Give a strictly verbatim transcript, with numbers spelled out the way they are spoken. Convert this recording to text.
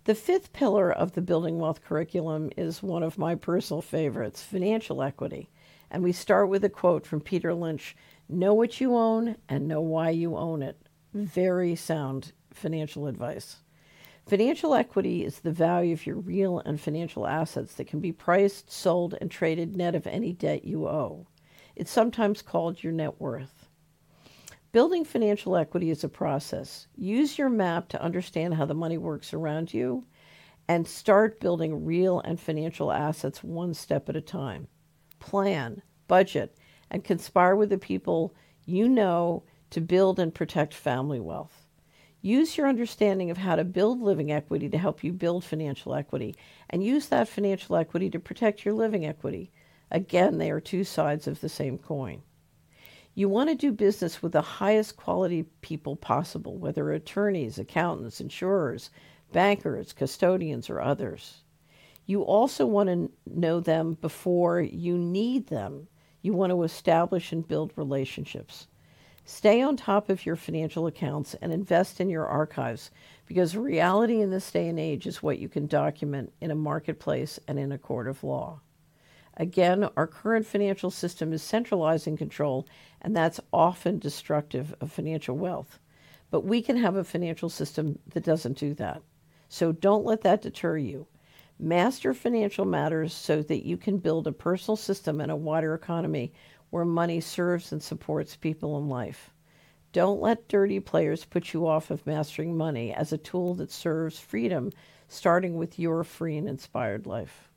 The fifth pillar of the Building Wealth curriculum is one of my personal favorites, financial equity. And we start with a quote from Peter Lynch: know what you own and know why you own it. Very sound financial advice. Financial equity is the value of your real and financial assets that can be priced, sold, and traded net of any debt you owe. It's sometimes called your net worth. Building financial equity is a process. Use your map to understand how the money works around you and start building real and financial assets one step at a time. Plan, budget, and conspire with the people you know to build and protect family wealth. Use your understanding of how to build living equity to help you build financial equity, and use that financial equity to protect your living equity. Again, they are two sides of the same coin. You want to do business with the highest quality people possible, whether attorneys, accountants, insurers, bankers, custodians, or others. You also want to know them before you need them. You want to establish and build relationships. Stay on top of your financial accounts and invest in your archives, because reality in this day and age is what you can document in a marketplace and in a court of law. Again, our current financial system is centralizing control, and that's often destructive of financial wealth. But we can have a financial system that doesn't do that. So don't let that deter you. Master financial matters so that you can build a personal system and a wider economy where money serves and supports people in life. Don't let dirty players put you off of mastering money as a tool that serves freedom, starting with your free and inspired life.